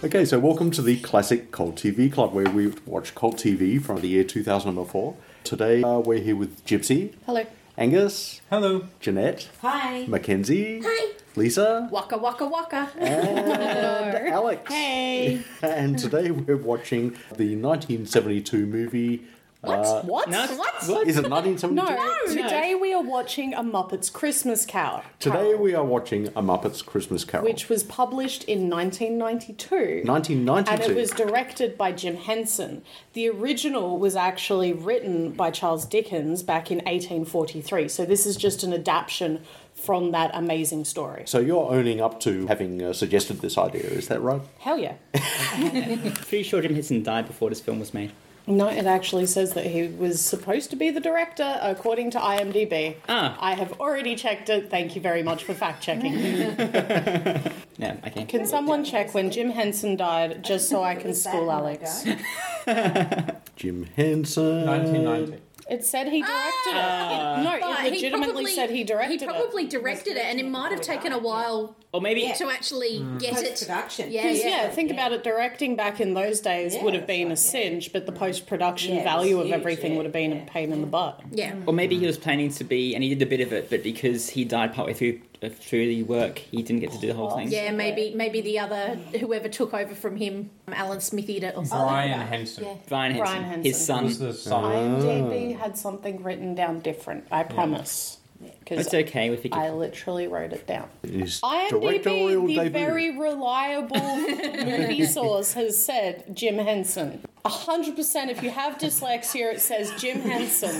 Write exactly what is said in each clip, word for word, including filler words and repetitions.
Okay, so welcome to the Classic Cult T V Club, where we watch cult T V from the year two thousand four. Today uh, we're here with Gypsy. Hello. Angus. Hello. Jeanette. Hi. Mackenzie. Hi. Lisa. Waka waka waka. And Alex. Hey. And today we're watching the nineteen seventy-two movie... What? Uh, what? No. What? Is it nineteen seventy-two? No, No. today we are watching A Muppet's Christmas Carol. Today we are watching A Muppet's Christmas Carol. Which was published in nineteen ninety-two. nineteen ninety-two. And it was directed by Jim Henson. The original was actually written by Charles Dickens back in eighteen forty-three. So this is just an adaptation from that amazing story. So you're owning up to having uh, suggested this idea, is that right? Hell yeah. Pretty sure Jim Henson died before this film was made. No, it actually says that he was supposed to be the director, according to I M D B. Ah. I have already checked it. Thank you very much for fact-checking. Yeah, okay. Can someone check when Jim Henson died, just so I can school Alex? Jim Henson. nineteen ninety. It said he directed it. No, But it he legitimately probably- said he directed He it. probably directed it, and it might have taken a while Or maybe... to actually get it. Post-production. Yeah, Because, yeah. yeah, think about it, directing back in those days Yeah, would have that's been a right, cinch, but the post-production Yeah, it was value of huge, everything yeah, would have been yeah. a pain in the butt. Yeah. Or maybe he was planning to be, and he did a bit of it, but because he died partway through uh, through the work, he didn't get to do the whole thing. Yeah, maybe maybe the other, whoever took over from him, Alan Smithied it or something. Brian Henson. Yeah. Brian Henson, Brian Henson. his son. Was the son. I M D B had something written down different, I promise. Because It's okay with the... I literally wrote it down. His I M D directorial B, the debut. very reliable movie source, has said Jim Henson. A hundred percent. If you have dyslexia, it says Jim Henson.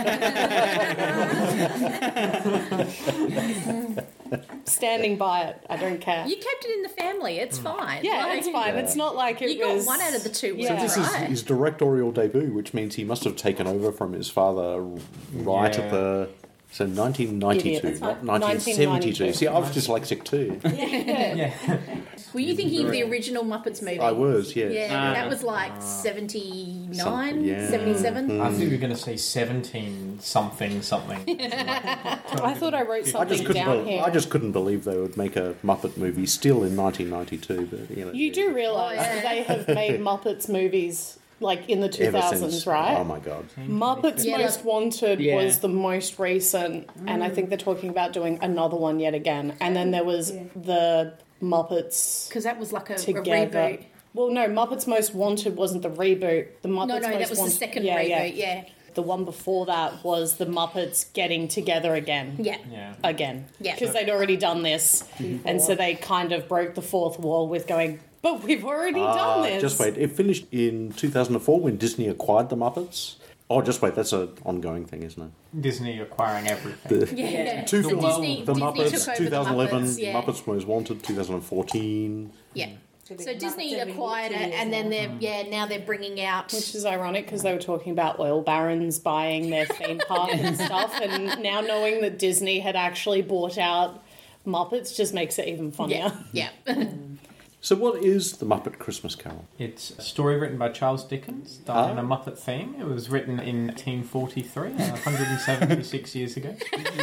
Standing by it. I don't care. You kept it in the family. It's fine. Yeah, Like, it's fine. It's not like it You got was... one out of the two. Yeah. Was This is right. his directorial debut, which means he must have taken over from his father right Yeah. at the... So nineteen ninety-two, Idiot. not nineteen seventy-two. nineteen ninety-two. See, I was dyslexic too. Yeah. Were you thinking of the original Muppets movie? I was, yes. Yeah, Ah. that was like seventy-nine, Something, yeah. seventy-seven. I think we were going to say seventeen something something. I thought I wrote I something just couldn't. down Be- here. I just couldn't believe they would make a Muppet movie still in nineteen ninety-two. But you know, You do realise Oh, yeah. that they have made Muppets movies like in the two ever thousands, since, right? Oh my god! Muppets Yeah, Most like- Wanted Yeah. was the most recent, and I think they're talking about doing another one yet again. And then there was the Muppets Because that was like a, a together. reboot. Well, no, Muppets Most Wanted wasn't the reboot. The Muppets No, no, Most that was the Wanted, second yeah, reboot. Yeah, The one before that was the Muppets getting together again. yeah. Yeah. Again. Yeah. Because they'd already done this. And so they kind of broke the fourth wall with going, but we've already done Ah, this. just wait. It finished in two thousand four when Disney acquired the Muppets. Oh, just wait. That's an ongoing thing, isn't it? Disney acquiring everything. The, Yeah, yeah. Two So films: Disney- The Disney Muppets, took over two the thousand eleven, Muppets, yeah. Muppets Most Wanted, two thousand fourteen. Yeah. So So the Disney Muppets every acquired two it, years and then now. they're yeah now they're bringing out. Which is ironic because they were talking about oil barons buying their theme park and stuff, and now knowing that Disney had actually bought out Muppets just makes it even funnier. yeah, yeah. So, what is the Muppet Christmas Carol? It's a story written by Charles Dickens, done Ah. on a Muppet theme. It was written in eighteen forty-three, uh, one hundred seventy-six years ago.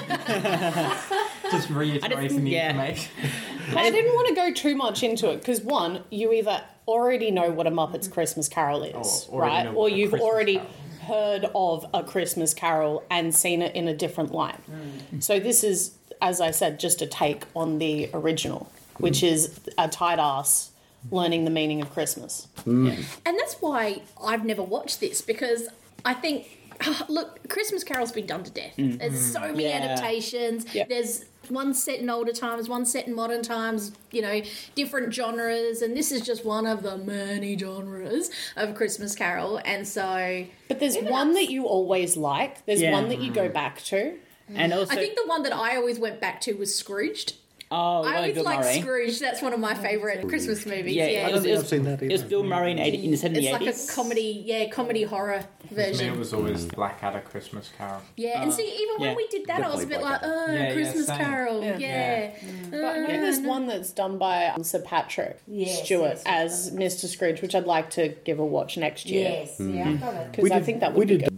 Just reiterating the yeah. information. I didn't want to go too much into it because, one, you either already know what a Muppets Christmas Carol is, Or already right? know Or what a you've Christmas already Carol heard of a Christmas Carol and seen it in a different light. So this is, as I said, just a take on the original, which is a tight ass learning the meaning of Christmas. And that's why I've never watched this, because I think, look, Christmas Carol's been done to death. There's so many Yeah. adaptations. Yeah. There's one set in older times, one set in modern times, you know, different genres, and this is just one of the many genres of Christmas Carol. And so But there's Even one us. that you always like. There's Yeah. one that you go back to. And also... I think the one that I always went back to was Scrooged. oh, I like always Bill like Murray. Scrooge. That's one of my favourite Christmas movies. Yeah, Yeah, it was, think it was, I've seen that it was either. Bill Murray in, eighty, in the seventies. it's like a comedy, yeah, comedy horror For me, version. it was always Blackadder Christmas Carol. Yeah, and see, even when yeah. we did that, I was a bit Definitely like, oh, Yeah, yeah, Christmas same. Carol, yeah. Yeah. But I know there's one that's done by um, Sir Patrick Yes, Stewart yes, yes. as Mister Scrooge, which I'd like to give a watch next year. Yes, yeah, I got it. Because I think that would we be did good.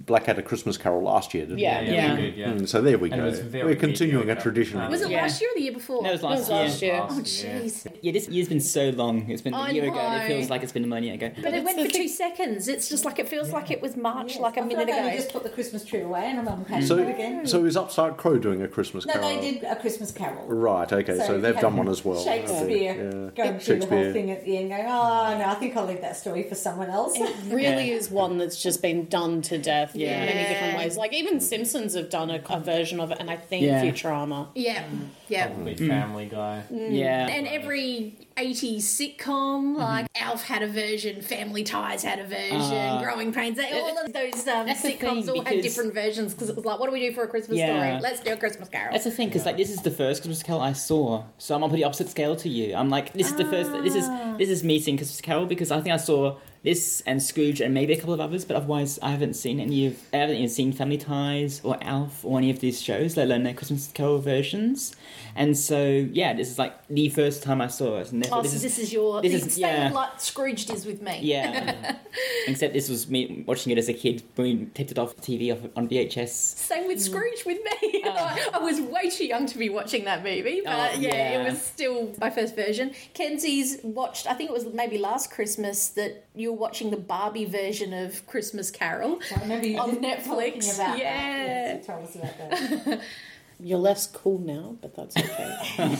Blackadder Christmas Carol last year, didn't Yeah. we? Yeah, Yeah. we did, yeah. Mm, so there we And it go. was very We're continuing a mediocre. tradition. Was it Yeah. last year or the year before? That was It was last year. last year. Oh, Last year. jeez. Yeah, this year's been so long. It's been a I year ago, and it know. feels like it's been a month ago. But it it's went the for thing- two seconds. It's just like it feels like it was March, Yes, like a I feel minute like I ago. just put the Christmas tree away and I'm happy So, with it again. so is Upstart Crow doing a Christmas No, Carol? they did a Christmas Carol. Right, okay, so, So they've you done have one as well. Shakespeare Yeah. going through the Shakespeare. whole thing at the end, going, "Oh no, I think I'll leave that story for someone else." It really is one that's just been done to death Yeah. in many different ways. Like even Simpsons have done a, a version of it, and I think Yeah. Futurama. Yeah, yeah. Probably Family Guy. Yeah. And every eighties sitcom, like Alf had a version, Family Ties had a version, Uh, Growing Pains, they, all of those um, That's the sitcoms thing, all had because- different versions because it was like, what do we do for a Christmas Yeah. story? Let's do a Christmas Carol. That's the thing, because like this is the first Christmas Carol I saw, so I'm on the opposite scale to you. I'm like, this is the first. This is this is me seeing Christmas Carol because I think I saw this and Scrooge and maybe a couple of others, but otherwise I haven't seen any of. I haven't even seen Family Ties or Alf or any of these shows, let alone their Christmas Carol versions. And so yeah, this is like the first time I saw it. And therefore Oh, this so is, this is your this this is- same yeah. like Scrooged is with me. yeah. Except this was me watching it as a kid when we taped it off T V off on V H S. Same with Scrooge with me. I, I was way too young to be watching that movie, but Oh, yeah, yeah. it was still my first version. Kenzie's watched, I think it was maybe last Christmas that you were watching the Barbie version of Christmas Carol. I remember you On did Netflix, talking about yeah. that. Yes, you told us about that. You're less cool now, but that's okay.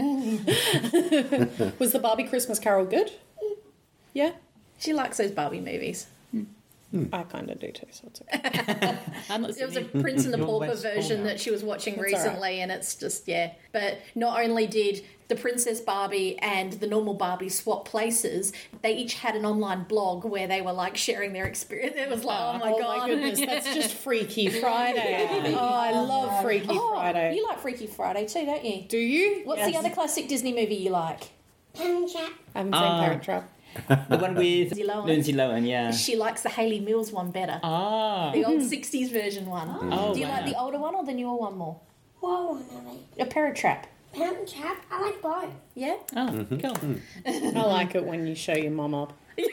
Was the Barbie Christmas Carol good? Yeah, She likes those Barbie movies. I kind of do too, so it's okay. I'm not There was a saying- Prince and the You're Pauper less cool version now. that she was watching That's recently, and it's just, yeah. But not only did the Princess Barbie and the normal Barbie swap places, they each had an online blog where they were like sharing their experience. It was like, oh my oh god. my goodness, that's just Freaky Friday. Oh, I love Freaky Oh, Friday. you like Freaky Friday too, don't you? Do you? What's Yes. the other classic Disney movie you like? I haven't seen Ah. Parent Trap. the one with Lindsay Lohan. Lindsay Lohan, yeah. She likes the Hayley Mills one better. Ah. The old sixties version one. Oh, Do you wow. like the older one or the newer one more? What one are they? A Parent Trap. Parent Trap? I like both. Yeah? Oh, cool. I like it when you show your mum up.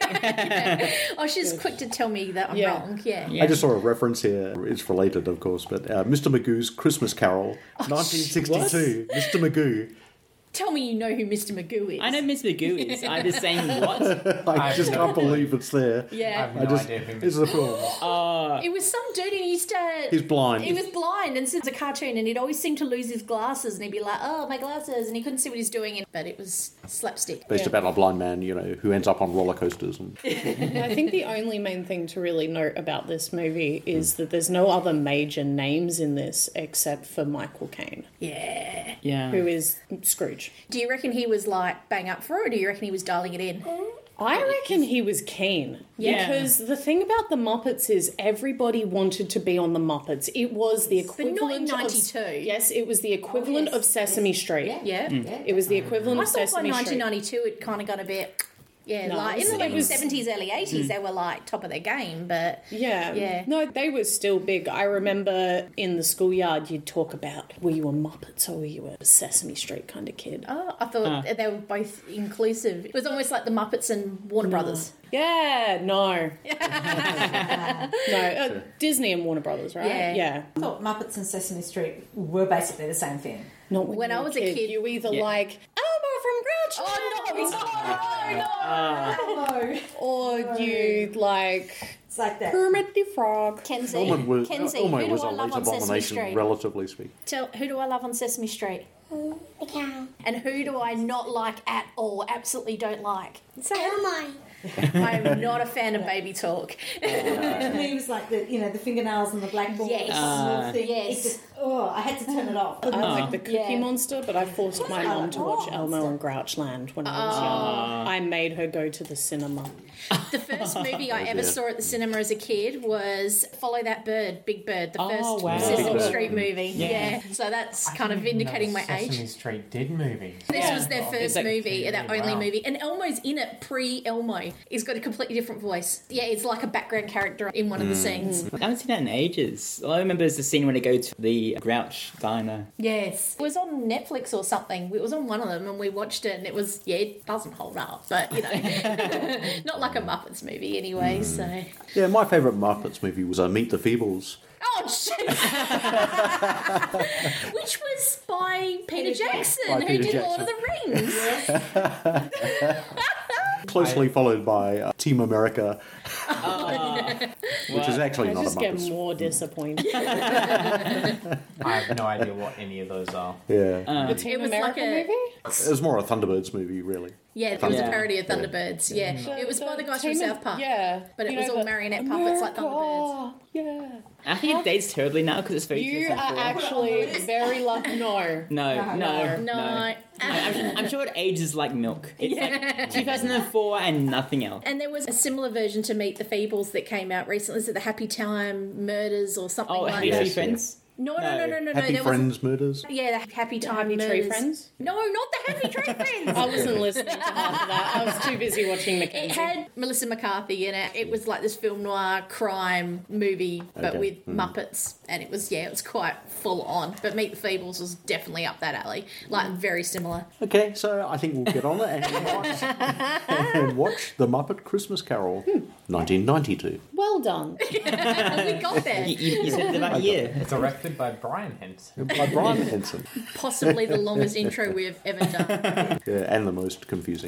Oh, she's quick to tell me that I'm Yeah. wrong. Yeah. Yeah. I just saw a reference here. It's related, of course, but uh, Mister Magoo's Christmas Carol, nineteen sixty-two. Mister Magoo. Tell me you know who Mister Magoo is. I know Miss Magoo is. I'm just saying what? I I've just no can't idea. believe it's there. I Yeah. have I no just, idea who it's a film. Uh, It was some dude and he used to... He's blind. He was blind and since a cartoon and he'd always seem to lose his glasses and he'd be like, oh, my glasses, and he couldn't see what he's doing. And, but it was slapstick. Based about a blind man, you know, who ends up on roller coasters. And I think the only main thing to really note about this movie is that there's no other major names in this except for Michael Caine, Yeah. yeah. who is Scrooge. Do you reckon he was like bang up for it or do you reckon he was dialing it in? I reckon he was keen. Yeah. Because the thing about the Muppets is everybody wanted to be on the Muppets. It was the But not in equivalent ninety-two. of yes, it was the equivalent yes, of Sesame Street. Yeah. Yeah. Yeah. It was the equivalent I of thought by Sesame nineteen Street. ninety-two it kind of got a bit... Yeah, No, like in it the late was- seventies, early eighties, they were like top of their game, but Yeah. Yeah. No, they were still big. I remember in the schoolyard you'd talk about, were you a Muppets or were you a Sesame Street kind of kid? oh, I thought they were both inclusive. It was almost like the Muppets and Warner Brothers. Yeah, no. no, uh, Disney and Warner Brothers, right? Yeah. Yeah. I thought Muppets and Sesame Street were basically the same thing. Not when, When you I were was a kid- You either Yeah. like Elmo from Groucho Oh, no, no, no. or you like It's like that. Kermit the Frog. Kenzie, Elmo was, Kenzie, Elmo who do was a I love late on Sesame abomination, Street? relatively speaking. Tell, who do I love on Sesame Street? The cow. And who do I not like at all? Absolutely don't like. So Elmo. I'm not a fan of baby talk. To me, it was like the you know the fingernails and the blackboard. Yes. uh, thing. Yes. It just, oh, I had to turn it off. I like the Cookie Yeah. Monster, but I forced my mum to watch Oh, Elmo and Grouchland when I was young. I made her go to the cinema. The first movie I ever dear. saw at the cinema as a kid was Follow That Bird, Big Bird, the Oh, first wow. Sesame Big Bird. Street movie. Yeah. Yeah. So that's I kind of didn't even know vindicating my Sesame age. Street did movies. This Yeah. was their Oh, first it's like- movie, their only Wow. movie. And Elmo's in it pre-Elmo. He's got a completely different voice. Yeah, it's like a background character in one of the scenes. I haven't seen that in ages. All I remember is the scene when they go to the Grouch diner. Yes. It was on Netflix or something. It was on one of them and we watched it and it was, yeah, it doesn't hold up. But, you know, not like a Muppets movie anyway, so. Yeah, my favourite Muppets movie was uh, Meet the Feebles. Oh, shit! Which was by Peter Jackson, By who Peter did Jackson. Lord of the Rings. Closely followed by uh, Team America, which is actually I not a just get Muppets. more disappointed. I have no idea what any of those are. Yeah, Um, The Team It was America like a- movie? it was more a Thunderbirds movie, really. Yeah, it was Yeah. a parody of Thunderbirds. Yeah, it was by the guys from Team of- South Park. Yeah. But it You was know, all the marionette puppets like Thunderbirds. America, Yeah. I think it dates terribly now because it's very You are two thousand four. actually very lucky. No. No, no, no. No, I'm, I'm sure it ages like milk. It's like two thousand four and nothing else. and there was a similar version to Meet the Feebles that came out recently. Is it the Happy Time Murders or something Oh, like Happy that? Tree Yes, Friends? No, no, no, no, no, no. Happy there Friends Murders. Was, yeah, the Happy Time Happy Murders. Tree Friends? No, not the Happy Tree Friends. I wasn't listening to half of that. I was too busy watching It Mackenzie. had Melissa McCarthy in it. It was like this film noir crime movie, but Okay. with Muppets, and it was yeah, it was quite full on. But Meet the Feebles was definitely up that alley, like very similar. Okay, so I think we'll get on it and watch, and watch The Muppet Christmas Carol, nineteen ninety-two. Well done. we got there. You, you, you said the right year. Directed by Brian Henson. By Brian Henson. Possibly the longest intro we've ever done. Yeah, and the most confusing.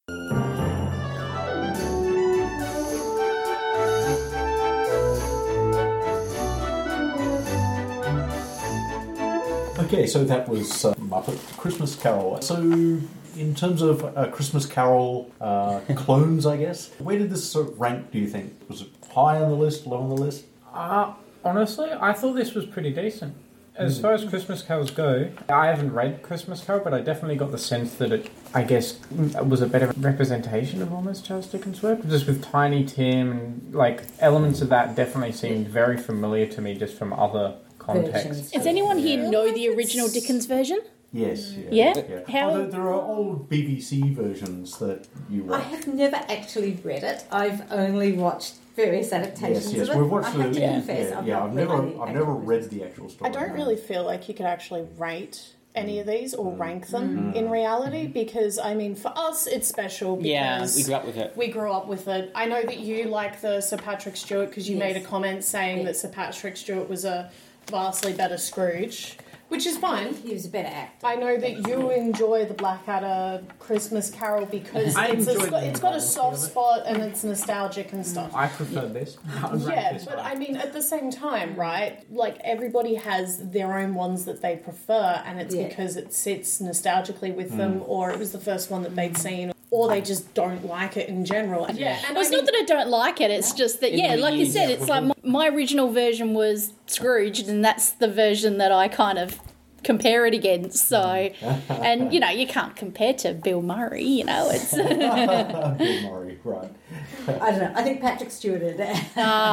Okay, so that was uh, Muppet Christmas Carol. So, in terms of uh, Christmas Carol uh, clones, I guess, where did this sort of rank, do you think? Was it high on the list, low on the list? Uh, honestly, I thought this was pretty decent. As far as Christmas carols go, I haven't read Christmas Carol, but I definitely got the sense that it, I guess, was a better representation of almost Charles Dickens' work. Just with Tiny Tim and, like, elements of that definitely seemed very familiar to me just from other contexts. Versions. Does anyone here know the original Dickens version? Yes. Yeah? yeah. How- Oh, there, there are old B B C versions that you I watch. have never actually read it. I've only watched various adaptations Yes, yes, of it. we've watched I have the. to yeah, confess, yeah, I've yeah, not I've read never, any I've never actual read the actual story. I don't no. really feel like you could actually rate any of these or rank them in reality because, I mean, for us, it's special because Yeah, we grew up with it. we grew up with it. I know that you like the Sir Patrick Stewart because you Yes. made a comment saying Yeah. that Sir Patrick Stewart was a vastly better Scrooge, which is fine. He was a better actor. I know that you enjoy the Blackadder Christmas Carol because I it's, a, enjoyed the it's got a novelty soft of it. spot and it's nostalgic and stuff. I prefer this. I would rank Yeah, this but high. I mean, at the same time, right? Like, everybody has their own ones that they prefer, and it's Yeah. because it sits nostalgically with them, or it was the first one that they'd seen, or they just don't like it in general. Yeah, and Well, it's I mean, not that I don't like it. It's just that, yeah, It like you is, said, yeah. it's like my, my original version was Scrooged, and that's the version that I kind of compare it against. So, and you know, you can't compare to Bill Murray. You know, it's Bill Murray, right. I don't know. I think Patrick Stewart did it.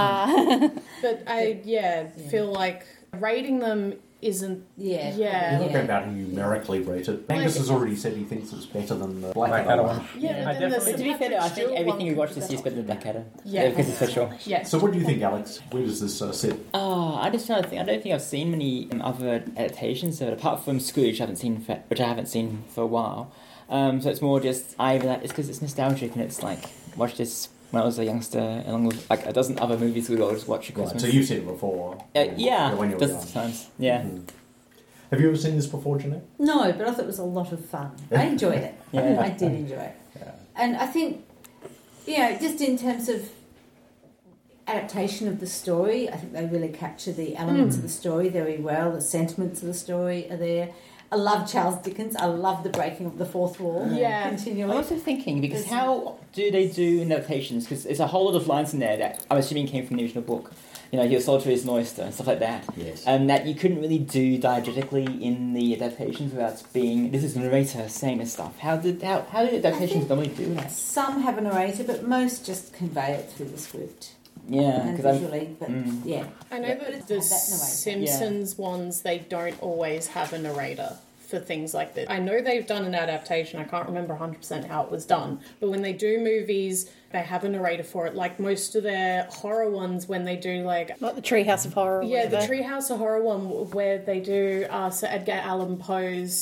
but I, yeah, feel like rating them isn't. Yeah. Yeah. Look about how numerically rated. Angus has already said he thinks it's better than the Blackadder Blackadder one. one. Yeah, I but then definitely- the To be Sir fair, though, I Patrick think Stewart everything we one watched could this be year is better than Blackadder. Yeah. Because it's special. Yeah. So what do you think, Alex? Where does this uh, sit? Oh, I just trying to think. I don't think I've seen many um, other adaptations of it apart from Scrooge, I haven't seen for, which I haven't seen for a while. Um, so it's more just either that it's because it's nostalgic and it's like watch this when I was a youngster, along with like a dozen other movies we would always watch at Right, Christmas. so you've seen it before. uh, yeah, When you were dozens young. of times. Yeah, Mhm. Have you ever seen this before, Jeanette? No, but I thought it was a lot of fun. I enjoyed it. Yeah. I did enjoy it. Yeah. And I think, you know, just in terms of adaptation of the story, I think they really capture the elements of the story very well. The sentiments of the story are there. I love Charles Dickens. I love the breaking of the fourth wall Yeah. I'm continually. also thinking because There's- how do they do in adaptations? Because there's a whole lot of lines in there that I'm assuming came from the original book. You know, he was solitary as an oyster and stuff like that. Yes. And that you couldn't really do diegetically in the adaptations without being this is the narrator saying this stuff. How did how how did adaptations think- normally do that? Some have a narrator, but most just convey it through the script Yeah, and because I'm visually. But Mm. yeah, I know Yeah. that Have the that narrator. Simpsons ones, they don't always have a narrator for things like this. I know they've done an adaptation, I can't remember one hundred percent how it was done, but when they do movies, they have a narrator for it. Like most of their horror ones, when they do like... like the Treehouse of Horror. Or Yeah, the whatever. Treehouse of Horror one where they do uh, Sir Edgar Allan Poe's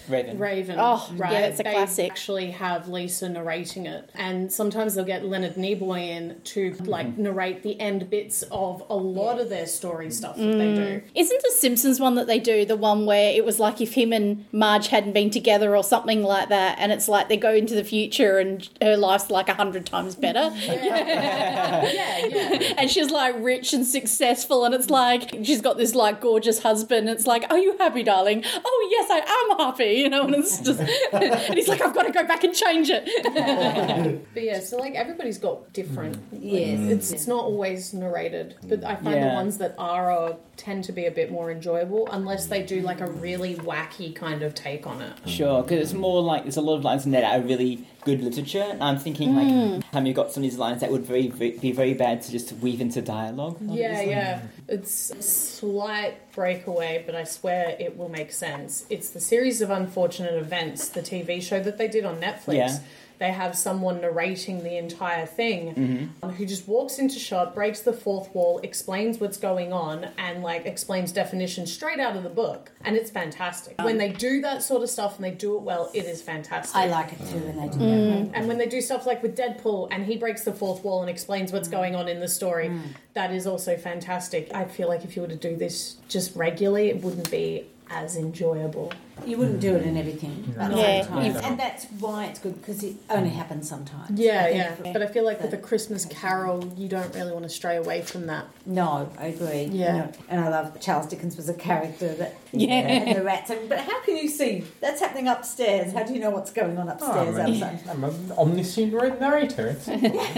Raven. Raven. Oh, right. yeah, it's a they classic. actually have Lisa narrating it, and sometimes they'll get Leonard Nimoy in to like narrate the end bits of a lot of their story stuff that they do. Isn't the Simpsons one that they do the one where it was like if him and Marge hadn't been together or something like that, and it's like they go into the future and her life's like a hundred times better, Yeah, yeah. and she's like rich and successful, and it's like she's got this like gorgeous husband. And it's like, are you happy, darling? Oh yes, I am happy. You know, and it's just, and he's like, I've got to go back and change it. But yeah, so like everybody's got different. Yes. It's it's not always narrated, but I find Yeah. the ones that are, are tend to be a bit more enjoyable unless they do like a really wacky kind of take on it. Sure, because it's more like there's a lot of lines in there that are really good literature. And I'm thinking like, have you got some of these lines that would very, very be very bad to just weave into dialogue? Yeah, yeah. It's a slight breakaway, but I swear it will make sense. It's the series of unfortunate events, the T V show that they did on Netflix. Yeah. They have someone narrating the entire thing um, who just walks into shot, breaks the fourth wall, explains what's going on, and like explains definitions straight out of the book. And it's fantastic. When they do that sort of stuff and they do it well, it is fantastic. I like it too when they do that. And when they do stuff like with Deadpool and he breaks the fourth wall and explains what's going on in the story, that is also fantastic. I feel like if you were to do this just regularly, it wouldn't be as enjoyable. You wouldn't do it in everything at the Yeah. same time. And that's why it's good, because it only happens sometimes. Yeah, I yeah. think- But I feel like with a Christmas Carol, you don't really want to stray away from that. No, I agree. Yeah. No. And I love Charles Dickens was a character that Yeah. and the rats. And, but how can you see that's happening upstairs? How do you know what's going on Oh, upstairs I'm, outside? an, I'm an omniscient narrator. It's,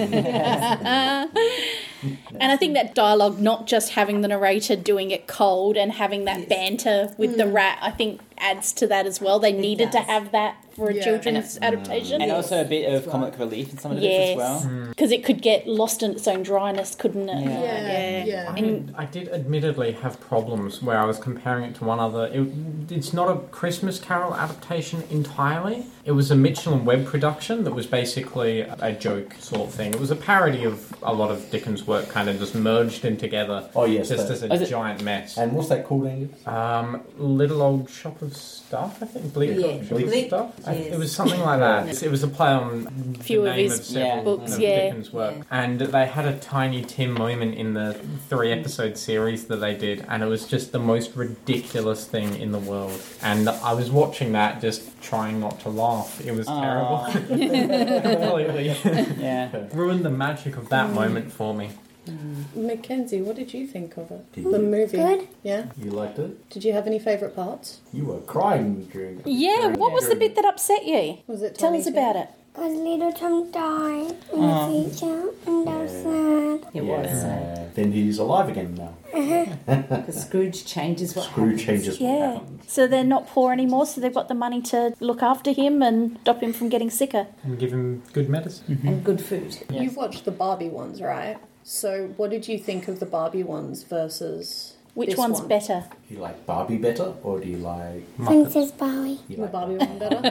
And I think that dialogue, not just having the narrator doing it cold and having that Yes. banter with the rat, I think adds to that as well. They needed to does. have that for a Yeah. children's adaptation. And Yes, also a bit of that's right. comic relief in some of the bits as Yes, well. because it could get lost in its own dryness, couldn't it? Yeah. Yeah, yeah. I, did, I did admittedly have problems where I was comparing it to one other. It, it's not a Christmas Carol adaptation entirely. It was a Mitchell and Webb production that was basically a joke sort of thing. It was a parody of a lot of Dickens' work, kind of just merged in together. Oh, yes, just that- as a Was it- giant mess. And what's that called, Angus? Um, Little Old Shop of Stuff, I think. Bleak, Yeah, Bleak Bleak, Stuff. I- yes. it was something like that. It was a play on Few the of name his of several Yeah. books, of yeah. Dickens' work, Yeah. and they had a Tiny Tim moment in the three episode series that they did, and it was just the most ridiculous thing in the world. And I was watching that, just trying not to laugh. It was terrible. Completely Yeah. ruined the magic of that moment for me. Mackenzie, what did you think of it? Did The you, movie. Good. Yeah? you liked it? Did you have any favourite parts? You were crying during. Yeah, during- what was the during- bit that upset you? Was it Tell Tiny us Tim? about it. Because little Tom died in the future, and that was sad. It was. Yeah. Then he's alive again now. Because Scrooge changes what Scrooge happens. changes what Yeah. happens. So they're not poor anymore, so they've got the money to look after him and stop him from getting sicker. And give him good medicine. And good food. Yeah. You've watched the Barbie ones, right? So what did you think of the Barbie ones versus Which this one's one? better? Do you like Barbie better, or do you like? Princess Barbie. You The like Barbie one better?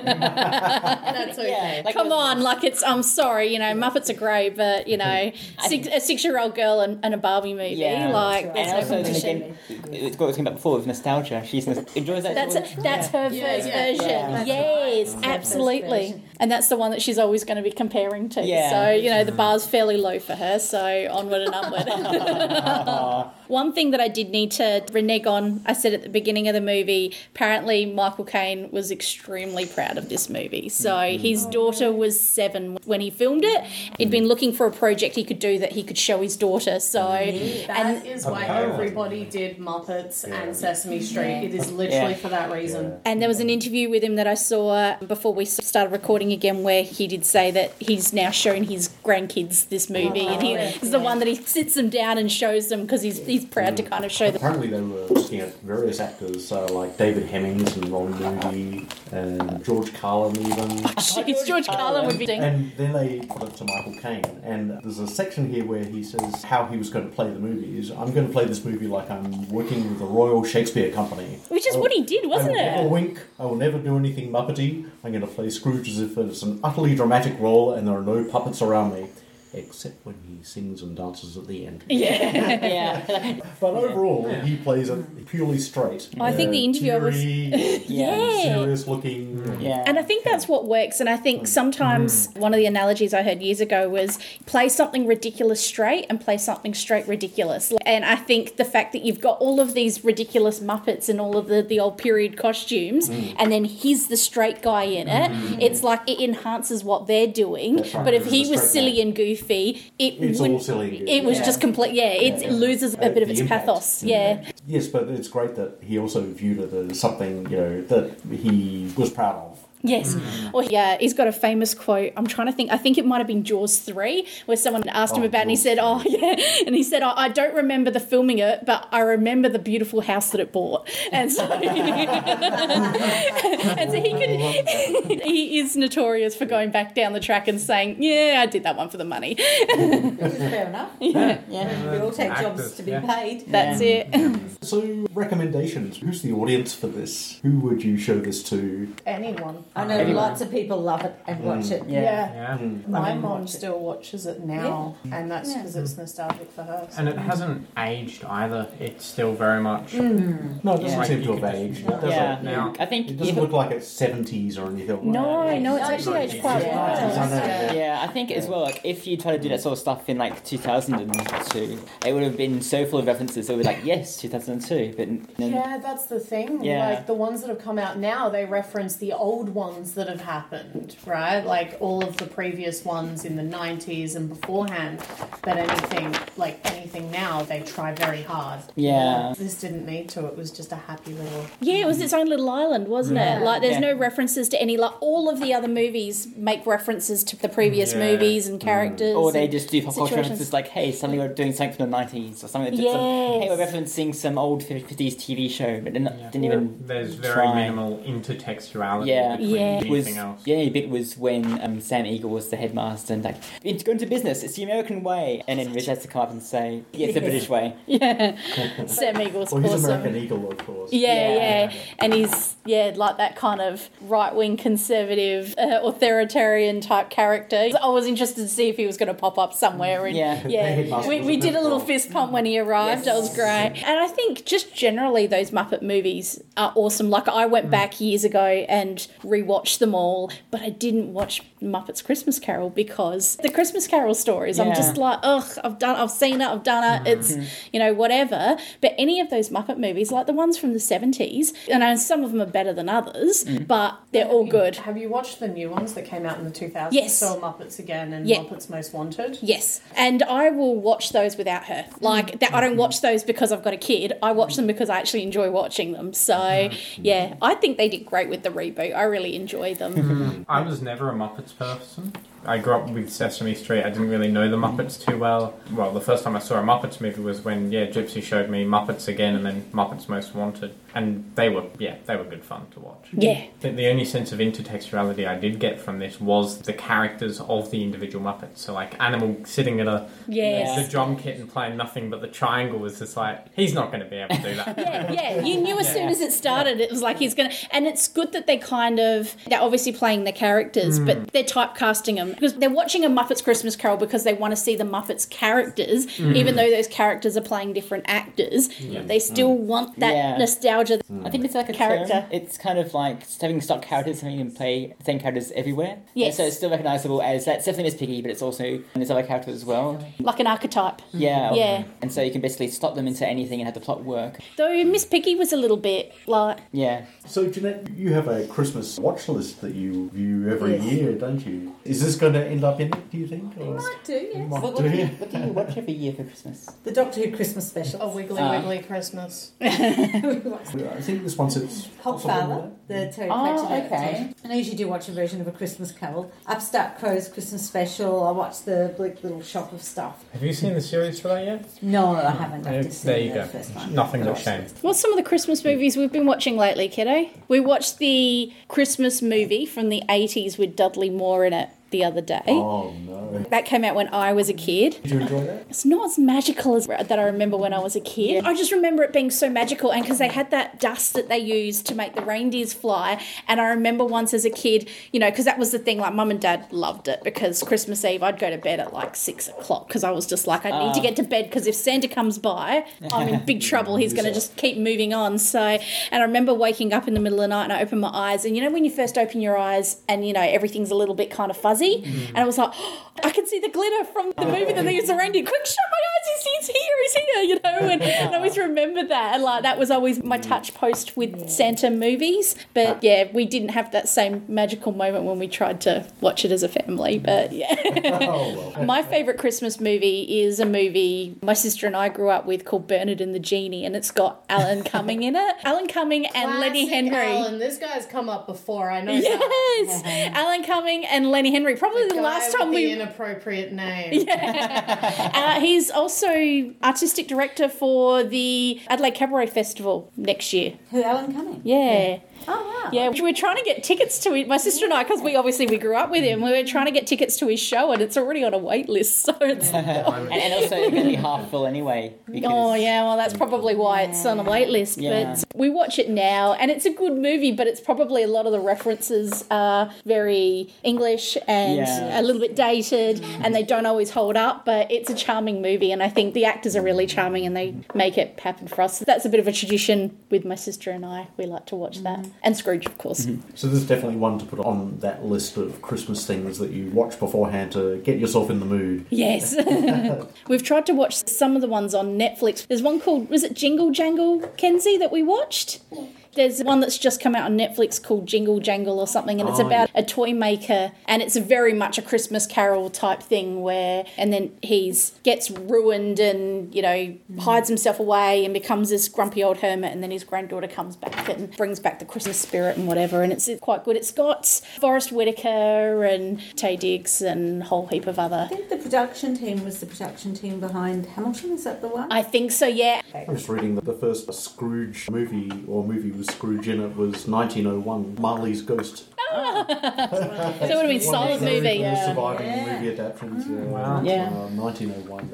That's okay. Like Come it was- on, like it's. I'm sorry, you know, Muppets are great, but you know, six, a six-year-old girl and, and a Barbie movie, Yeah, like that's there's And no also, then competition. again, it's what we were talking about before with nostalgia. She enjoys that. That's sort of- that's her Yeah, first yeah, version. yeah. Yes, That's her absolutely. first version. And that's the one that she's always going to be comparing to. Yeah. So you know, the bar's fairly low for her. So onward and upward. One thing that I did need to renege on, I said at the beginning of the movie, apparently Michael Caine was extremely proud of this movie. So his daughter was seven when he filmed it. He'd been looking for a project he could do that he could show his daughter. So, That and is why Okay. everybody did Muppets Yeah. and Sesame Street. It is literally Yeah. for that reason. And there was an interview with him that I saw before we started recording again where he did say that he's now shown his grandkids this movie. and he is the one that he sits them down and shows them because he's, he's proud to kind of show them. Apparently, they were looking at various actors, uh, like David Hemmings and Ron Moody and George Carlin, even. Jeez, George Carlin would be doing. And then they put it to Michael Caine. And there's a section here where he says how he was going to play the movie. Is I'm going to play this movie like I'm working with the Royal Shakespeare Company. Which is what he did, wasn't I will never it? wink. I will never do anything Muppety. I'm going to play Scrooge as if it's an utterly dramatic role and there are no puppets around me. except when he sings and dances at the end. Yeah. Yeah. But overall, he plays it purely straight. I think the interviewer was- teary, Yeah. serious looking. Yeah. And I think that's what works. And I think sometimes one of the analogies I heard years ago was play something ridiculous straight and play something straight ridiculous. And I think the fact that you've got all of these ridiculous Muppets and all of the, the old period costumes, and then he's the straight guy in it, it's like it enhances what they're doing. That's right. But if It's he the was straight silly man. and goofy, it It's would, all silly and goofy. it was Yeah. just complete. Yeah, it, it loses a Uh, bit of the its impact. pathos. Yeah. Yes, but it's great that he also viewed it as something, you know, that he was proud of. Yes. Or yeah, he's got a famous quote. I'm trying to think. I think it might have been Jaws three, where someone asked him Oh, about it and he Jaws said, oh, yeah. And he said, oh, I don't remember the filming it, but I remember the beautiful house that it bought. And so, and so he could, he is notorious for going back down the track and saying, yeah, I did that one for the money. Which is fair enough. Yeah. Yeah. We all take jobs Actors, to be yeah. paid. That's it. So, recommendations. Who's the audience for this? Who would you show this to? Anyone. I know Anyone. lots of people love it and watch it. Yeah. Yeah. My I mean, mom watch it. still watches it now, and that's Yeah. because it's nostalgic for her. And it hasn't aged either. It's still very much. No, it doesn't Yeah. seem Like, to you have could aged. just- It doesn't, Yeah. Now, I think it doesn't if- look like it's seventies or anything like No, that. no, it's actually aged quite Yeah. well. Yeah. Yeah, I think as well, like, if you try to do that sort of stuff in like two thousand two, it would have been so full of references. It would be like, yes, two thousand two, but then, Yeah, that's the thing. Yeah. Like the ones that have come out now, they reference the old ones that have happened, right? Like all of the previous ones in the nineties and beforehand. But anything, like anything now, they try very hard. Yeah. This didn't need to. It was just a happy little. Yeah, it was its own little island, wasn't it? Like, there's Yeah. no references to any. Like, all of the other movies make references to the previous Yeah. movies and characters. or they and just do pop culture situations. references like, hey, suddenly we're doing something from the nineties or something. Like Yes. some, hey, we're referencing some old fifties T V show, but didn't, Yeah. didn't even There's very try. minimal intertextuality Yeah. between Yeah. It was, anything else. the only bit was when um, Sam Eagle was the headmaster and like, it's going to business, it's the American way. And then Rich has to come up and say, yeah, it's the British way. Yeah, Sam Eagle's Well, he's awesome. American Eagle, of course. Yeah, Yeah. yeah, and he's yeah like that kind of right wing conservative uh, authoritarian type character. I was interested to see if he was going to pop up somewhere. And Yeah. yeah, Headmaster we, was we a did a bit little wrong. fist pump when he arrived. Yes. That was great. And I think just generally those Muppet movies are awesome. Like I went back years ago and rewatched them all, but I didn't watch Muppets Christmas Carol because the Christmas Carol stories. I'm Yeah. just like, ugh, I've done, I've seen it, I've done it. It's you know whatever. But any of those Muppet movies, like the ones from the seventies, and I know some of them are better than others, but they're all good. Have you watched the new ones that came out in the two thousands? Yes. So Muppets Again and Yeah. Muppets Most Wanted. Yes, and I will watch those without her. Like that, I don't watch those because I've got a kid. I watch them because I actually enjoy watching them. So yeah, I think they did great with the reboot. I really enjoy them. I was never a Muppets person. I grew up with Sesame Street. I didn't really know the Muppets too well. Well, the first time I saw a Muppets movie was when, yeah, Gypsy showed me Muppets Again and then Muppets Most Wanted. And they were, yeah, they were good fun to watch. Yeah, The, the only sense of intertextuality I did get from this was the characters of the individual Muppets. So, like, Animal sitting at a yes. the drum kit and playing nothing but the triangle was just like, he's not going to be able to do that. Yeah, yeah. You knew as soon as it started, it was like he's gonna. And it's good that they kind of they're obviously playing the characters, but they're typecasting them because they're watching a Muppets Christmas Carol because they want to see the Muppets characters, even though those characters are playing different actors. They still want that Yeah. nostalgia. I think it's like a Character. term. It's kind of like having stock characters, having them play the same characters everywhere. Yes. And so it's still recognisable as that's definitely Miss Piggy, but it's also there's other characters as well. Like an archetype. Yeah. Yeah. And so you can basically slot them into anything and have the plot work. Though Miss Piggy was a little bit like Yeah. So, Jeanette, you have a Christmas watch list that you view every Yes. year, don't you? Is this going to end up in it, do you think? Or? Might do, yes. Might What, do, what, do you, yeah. what do you watch every year for Christmas? The Doctor Who Christmas special. A Wiggly Ah. Wiggly Christmas. I think this one sits Hogfather, the Terry Oh, Pratchett okay. adaptation. And I usually do watch a version of A Christmas Carol. Upstart Crow's Christmas special. I watch the Bleak Little Shop of Stuff. Have you seen the series for that yet? No, I haven't. I've Uh, just there seen you the go. first one. Nothing I but watched shame. it. what's some of the Christmas movies we've been watching lately, kiddo? We watched the Christmas movie from the eighties with Dudley Moore in it. the other day. Oh no! That came out when I was a kid. Did you enjoy that? It's not as magical as that I remember when I was a kid. I just remember it being so magical, and because they had that dust that they used to make the reindeers fly. And I remember once as a kid, you know, because that was the thing, like mum and dad loved it because Christmas Eve I'd go to bed at like six o'clock because I was just like, I need uh. to get to bed because if Santa comes by, I'm in big trouble. He's going to just keep moving on. So, and I remember waking up in the middle of the night and I opened my eyes, and you know when you first open your eyes and you know everything's a little bit kind of fuzzy, mm. and I was like, oh, I can see the glitter from the movie that they used the reindeer. Quick, shut my eyes! He's, he's here! He's here! You know, and, and I always remember that. And like that was always my touch post with yeah. Santa movies. But yeah, we didn't have that same magical moment when we tried to watch it as a family. But yeah, oh, well. My favourite Christmas movie is a movie my sister and I grew up with called Bernard and the Genie, and it's got Alan Cumming in it. Alan Cumming and Classic Lenny Henry. Alan, this guy's come up before. I know. Yes, that. Alan Cumming and Lenny Henry. Probably the, the last with time the we. Inappropriate name. Yeah. uh, he's also artistic director for the Adelaide Cabaret Festival next year. Who, Alan Cumming? Yeah. Oh, wow. Yeah, we were trying to get tickets to it, my sister and I, because we obviously we grew up with him. We were trying to get tickets to his show, and it's already on a wait list. So it's and, and also it's going to be half full anyway. Because... Oh yeah, well that's probably why it's on a wait list. Yeah. But we watch it now, and it's a good movie, but it's probably a lot of the references are very English and yeah. a little bit dated, and they don't always hold up. But it's a charming movie, and I think the actors are really charming, and they make it happen for us. That's a bit of a tradition with my sister and I. We like to watch that, and Scrooge, of course. Mm-hmm. So there's definitely one to put on that list of Christmas things that you watch beforehand to get yourself in the mood. Yes. We've tried to watch some of the ones on Netflix. There's one called, was it Jingle Jangle, Kenzie, that we watched? Yeah. There's one that's just come out on Netflix called Jingle Jangle or something, and it's oh, about yeah. a toy maker, and it's very much a Christmas Carol type thing where, and then he's gets ruined and, you know, mm. hides himself away and becomes this grumpy old hermit, and then his granddaughter comes back and brings back the Christmas spirit and whatever, and it's quite good. It's got Forrest Whitaker and Taye Diggs and a whole heap of other... I think the production team was the production team behind Hamilton, is that the one? I think so, yeah. I was reading that the first Scrooge movie, or movie with Scrooge in it, was nineteen oh one, Marley's Ghost. Oh. So it would have been solid movie. Yeah. Surviving yeah. movie adaptations. Yeah, wow. yeah. Uh, nineteen oh one.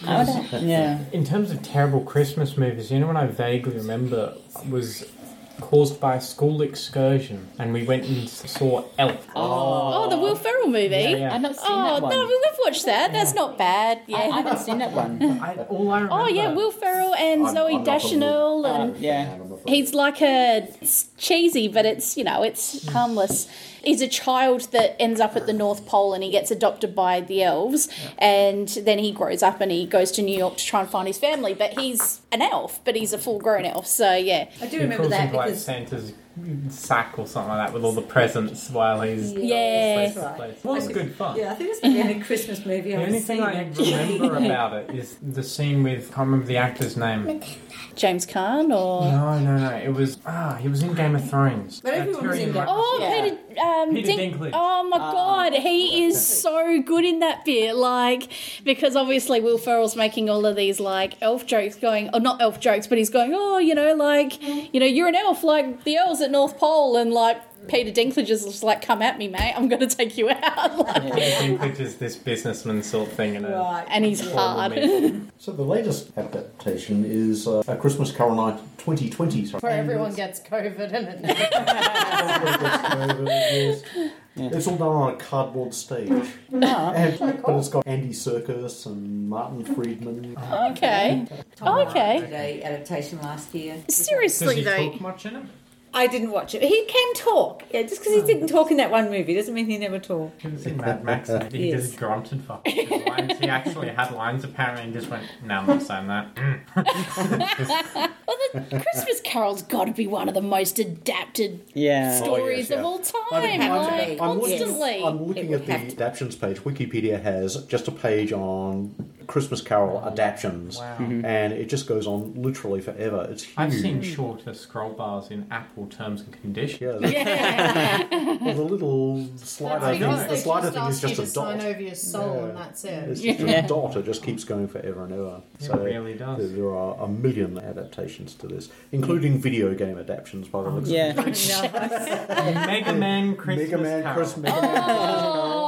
Yeah. In terms of terrible Christmas movies, you know what I vaguely remember was caused by a school excursion, and we went and saw Elf. Oh, oh the Will Ferrell movie? Yeah, yeah. I've not seen oh, that one. no, we've watched that. That's not bad. Yeah. I, I haven't seen that one. I, all I remember... Oh, yeah, Will Ferrell and I'm, Zoe I'm Deschanel. Uh, and yeah. He's like a... It's cheesy, but it's, you know, it's harmless. He's a child that ends up at the North Pole, and he gets adopted by the elves, yeah. and then he grows up and he goes to New York to try and find his family, but he's an elf, but he's a full-grown elf, so yeah. I do remember that like because... Santa's sack or something like that with all the presents while he's... Yeah. That's right. It was good fun. Yeah, I think it's the only Christmas movie The I've only seen. thing I remember about it is the scene with... I can't remember the actor's name. James Caan, or... No, no, no. It was... Ah, he was in Game of Thrones. But everyone was in Game of Oh, Yeah. Peter... Um, Peter Dink- Dinklage. Oh, my Uh, God. He is so good in that bit. Like, because obviously Will Ferrell's making all of these, like, elf jokes going... Or not elf jokes, but he's going, oh, you know, like, you know, you're an elf like the elves at North Pole, and, like, Peter Dinklage is just like, come at me, mate. I'm going to take you out. Like, Peter Dinklage is this businessman sort of thing. In a Right. and he's hard. So the latest adaptation is uh, A Christmas Carol Night twenty twenty. Sorry. Where everyone gets COVID and it never Yes. It's all done on a cardboard stage. Oh, And, but it's got Andy Serkis and Martin Friedman. Okay. Tom Okay. Hardy did a adaptation last year. Does Seriously, he though. talk much in it? I didn't watch it. He can talk. Yeah, just because he didn't talk in that one movie doesn't mean he never talked. He was in Mad Max. He Yes. just grunted for his lines. He actually had lines apparently and just went, no, I'm not saying that. Well, the Christmas Carol's got to be one of the most adapted Yeah. stories Oh, yes, yeah. of all I time. would have to Like, be. I'm looking, constantly. I'm looking It at would the have to. adaptions page. Wikipedia has just a page on Christmas Carol adaptions, Wow. and it just goes on literally forever. It's huge. I've seen shorter scroll bars in Apple terms and conditions. Yeah, the, well, the little slider That's thing, because the they slider just thing is ask you just to a sign dot. over your soul Yeah. and that's it. It's just Yeah. a dot. It just keeps going forever and ever. It So really does. There, there are a million adaptations to this, including video game adaptations. By the looks of Yeah. Mega Man it. Christmas Mega Man, Carol. Chris, Mega Man. Oh,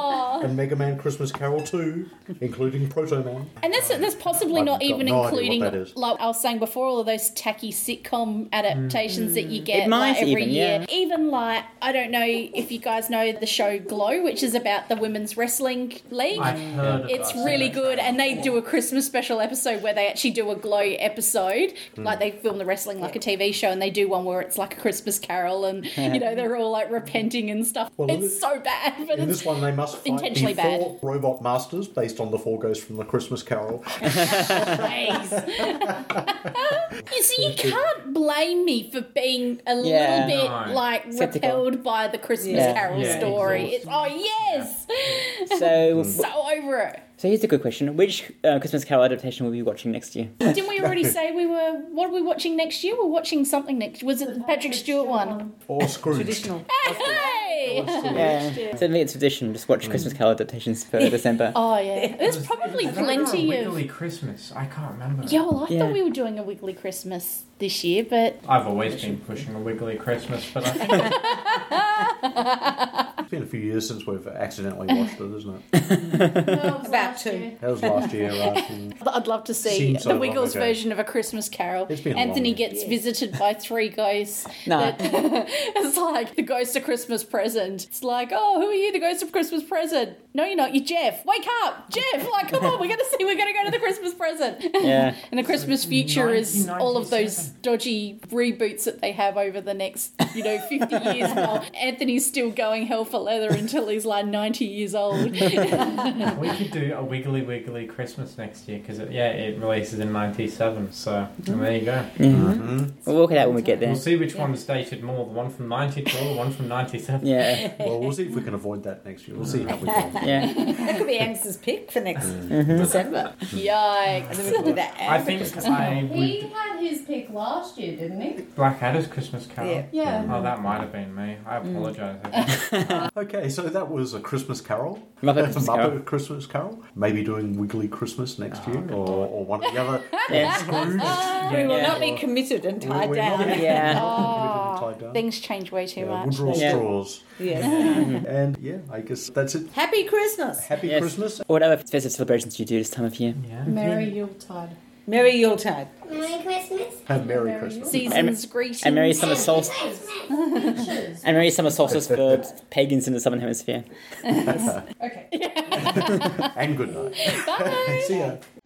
and Mega Man Christmas Carol two, including Proto Man. And that's that's possibly I've not got even no idea what including, that is. like I was saying before, all of those tacky sitcom adaptations that you get It might like, every even, year. yeah. Even like, I don't know if you guys know the show Glow, which is about the women's wrestling league. I've heard of It's that. really good, and they do a Christmas special episode where they actually do a Glow episode. Like they film the wrestling like a T V show, and they do one where it's like a Christmas Carol, and you know they're all like repenting and stuff. Well, in it's this- so bad, but In it's this one, they must fight intentionally the four robot masters based on the four ghosts from the Christmas Carol. nice. You see, you can't blame me for being a Yeah. little bit No. like Skeptical. repelled by the Christmas Yeah. Carol Yeah, story. exhausting. It's oh yes, So, so over it. so here's a good question: which uh, Christmas Carol adaptation will we be watching next year? Didn't we already say we were? What are we watching next year? We're watching something next. Was it the Patrick Stewart one? Or Scrooge. Traditional. Hey! Yeah, so it's tradition. Just watch Christmas Carol adaptations for December. Oh yeah, there's probably Is that a plenty Wiggly of. Christmas. I can't remember. Yeah, well, I Yeah. thought we were doing a Wiggly Christmas this year, but I've always been pushing a Wiggly Christmas, but I think It's been a few years since we've accidentally watched it, isn't it? About two. That was last year, right? And I'd love to see Seems so the long Wiggles ago. version of A Christmas Carol. It's been a Anthony long gets year. visited by three ghosts. No. that- it's like the ghost of Christmas present. It's like, oh, who are you? The ghost of Christmas present. No, you're not. You're Jeff. Wake up, Jeff. Like, come on, we're gonna see. We're gonna go to the Christmas present. Yeah. And the Christmas future is all of those nineteen dodgy reboots that they have over the next, you know, fifty years. While Anthony's still going hell for leather until he's like ninety years old. we could do a Wiggly Wiggly Christmas next year because it, yeah, it releases in ninety-seven. So and there you go. We'll work it out when we get there. We'll see which one is dated more: the one from ninety-two or the one from ninety-seven. Yeah. well, we'll see if we can avoid that next year. We'll see how we go. Yeah. That could be Angus's pick for next Mm-hmm. December. Yikes. And then we can do that. I think I He would had his pick last year, didn't he? Blackadder's Christmas Carol. Yeah. Yeah. Oh, that might have been me. I apologise. Okay, so that was A Christmas Carol. Muppet Christmas Muppet Carol. Christmas Carol. Maybe doing Wiggly Christmas next year, or, or one of the other. Yeah. Scrooge. We will Yeah. not be committed and tied We're not down. committed Yeah. and tied down. Things change way too Yeah, much. Woodrow Yeah. straws. Yes. And yeah, I guess that's it. Happy Christmas. Happy Yes. Christmas. Or whatever festive celebrations you do this time of year. Yeah. Merry Yuletide. Merry Yuletide. Merry Christmas. Have Merry Christmas. Seasons, greetings. And Merry Summer Solstice. Pictures. And Merry Summer Solstice for pagans in the Southern Hemisphere. Okay. And good night. Bye. See ya.